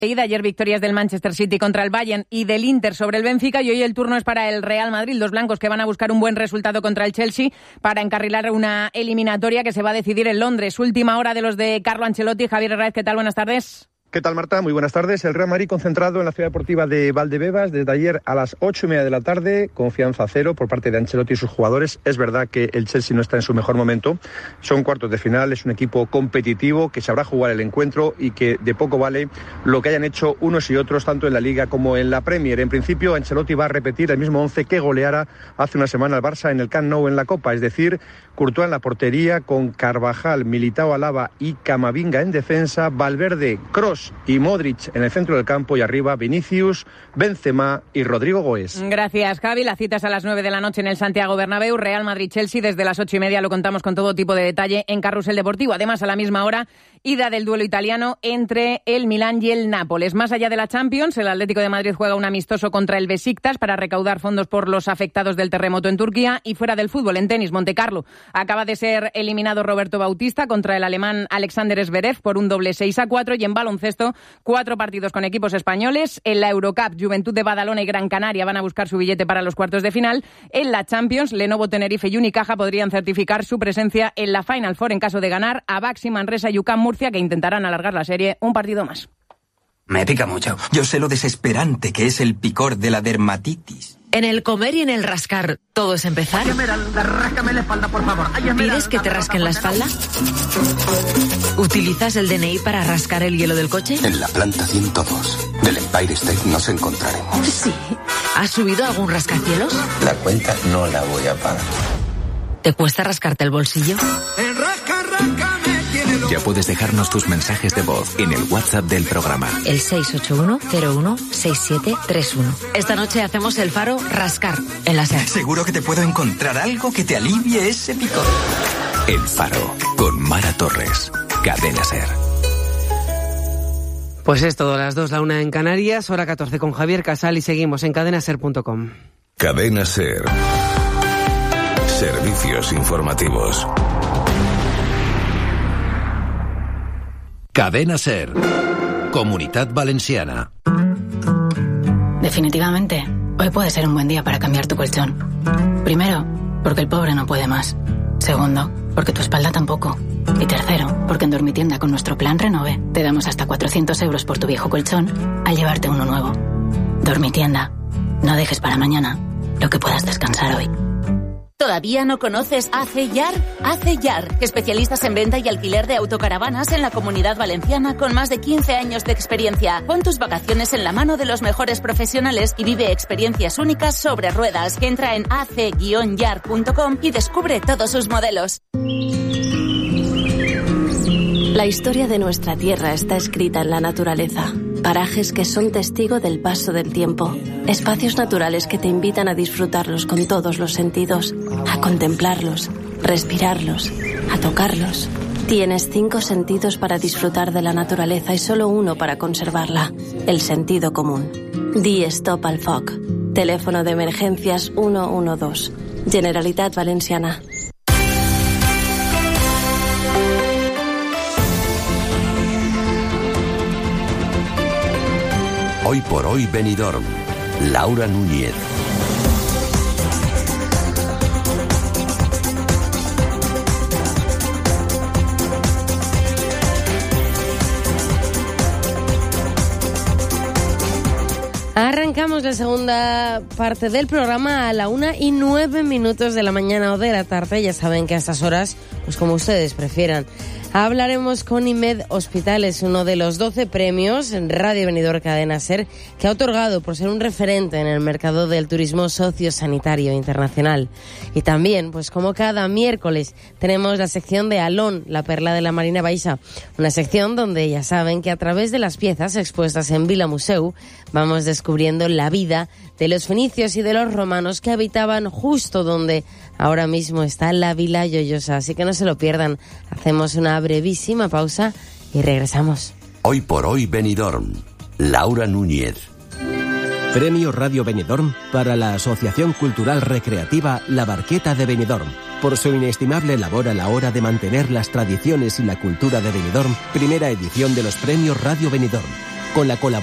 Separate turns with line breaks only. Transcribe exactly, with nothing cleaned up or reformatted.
Ida, ayer victorias del Manchester City contra el Bayern y del Inter sobre el Benfica, y hoy el turno es para el Real Madrid, los blancos que van a buscar un buen resultado contra el Chelsea para encarrilar una eliminatoria que se va a decidir en Londres. Última hora de los de Carlo Ancelotti. Javier Herráez, ¿qué tal? Buenas tardes.
¿Qué tal, Marta? Muy buenas tardes. El Real Madrid concentrado en la ciudad deportiva de Valdebebas desde ayer a las ocho y media de la tarde. Confianza cero por parte de Ancelotti y sus jugadores. Es verdad que el Chelsea no está en su mejor momento. Son cuartos de final, es un equipo competitivo que sabrá jugar el encuentro y que de poco vale lo que hayan hecho unos y otros, tanto en la Liga como en la Premier. En principio, Ancelotti va a repetir el mismo once que goleara hace una semana al Barça en el Camp Nou en la Copa. Es decir, Courtois en la portería con Carvajal, Militao, Alaba y Camavinga en defensa, Valverde, Kroos y Modric en el centro del campo, y arriba Vinicius, Benzema y Rodrigo Goes.
Gracias, Javi. La cita es a las nueve de la noche en el Santiago Bernabéu. Real Madrid-Chelsea desde las ocho y media. Lo contamos con todo tipo de detalle en Carrusel Deportivo. Además, a la misma hora, ida del duelo italiano entre el Milán y el Nápoles. Más allá de la Champions, el Atlético de Madrid juega un amistoso contra el Besiktas para recaudar fondos por los afectados del terremoto en Turquía. Y fuera del fútbol, en tenis, Montecarlo acaba de ser eliminado Roberto Bautista contra el alemán Alexander Zverev por un doble seis a cuatro. Y en baloncesto, cuatro partidos con equipos españoles. En la Eurocup, Juventud de Badalona y Gran Canaria van a buscar su billete para los cuartos de final. En la Champions, Lenovo, Tenerife y Unicaja podrían certificar su presencia en la Final Four en caso de ganar a Baxi, Manresa y U C A M Murcia, que intentarán alargar la serie un partido más.
Me pica mucho. Yo sé lo desesperante que es el picor de la dermatitis.
En el comer y en el rascar, ¿todo es empezar?
Ay, Esmeralda, ráscame la espalda, por favor. Ay, Esmeralda,
¿Pides que te rasquen la espalda? ¿Utilizas el D N I para rascar el hielo del coche?
En la planta ciento dos del Empire State nos encontraremos.
Sí. ¿Has subido algún rascacielos?
La cuenta no la voy a pagar.
¿Te cuesta rascarte el bolsillo?
El rasca, rasca, me tiene loco.
Ya puedes dejarnos tus mensajes de voz en el WhatsApp del programa.
El seis ocho uno cero uno seis siete tres uno. Esta noche hacemos el faro rascar en la SER.
Seguro que te puedo encontrar algo que te alivie ese picor.
El Faro, con Mara Torres. Cadena SER.
Pues es todo, las dos, la una en Canarias, hora catorce con Javier Casal, y seguimos en cadena ser punto com.
Cadena SER. Servicios informativos.
Cadena SER. Comunitat Valenciana.
Definitivamente, hoy puede ser un buen día para cambiar tu colchón. Primero, porque el pobre no puede más. Segundo, porque tu espalda tampoco. Y tercero, porque en Dormitienda con nuestro plan Renove te damos hasta cuatrocientos euros por tu viejo colchón al llevarte uno nuevo. Dormitienda. No dejes para mañana lo que puedas descansar hoy.
¿Todavía no conoces Aceyar? Aceyar, especialistas en venta y alquiler de autocaravanas en la Comunidad Valenciana con más de quince años de experiencia. Pon tus vacaciones en la mano de los mejores profesionales y vive experiencias únicas sobre ruedas. Entra en a c guion yar punto com y descubre todos sus modelos.
La historia de nuestra tierra está escrita en la naturaleza. Parajes que son testigo del paso del tiempo. Espacios naturales que te invitan a disfrutarlos con todos los sentidos, a contemplarlos, respirarlos, a tocarlos. Tienes cinco sentidos para disfrutar de la naturaleza y solo uno para conservarla, el sentido común. Di stop al F O C. Teléfono de emergencias uno uno dos. Generalitat Valenciana.
Hoy por hoy Benidorm. Laura Núñez.
Arrancamos la segunda parte del programa a la una y nueve minutos de la mañana o de la tarde. Ya saben que a estas horas, pues como ustedes prefieran. Hablaremos con IMED Hospitales, uno de los doce premios en Radio Benidorm Cadena SER que ha otorgado por ser un referente en el mercado del turismo sociosanitario internacional. Y también, pues como cada miércoles, tenemos la sección de Alón, la perla de la Marina Baixa, una sección donde ya saben que a través de las piezas expuestas en Vila Museu vamos descubriendo la vida de los fenicios y de los romanos que habitaban justo donde ahora mismo está la Vila Lloyosa. Así que no se lo pierdan. Hacemos una brevísima pausa y regresamos.
Hoy por hoy Benidorm. Laura Núñez.
Premio Radio Benidorm para la Asociación Cultural Recreativa La Barqueta de Benidorm. Por su inestimable labor a la hora de mantener las tradiciones y la cultura de Benidorm, primera edición de los Premios Radio Benidorm. con la colaboración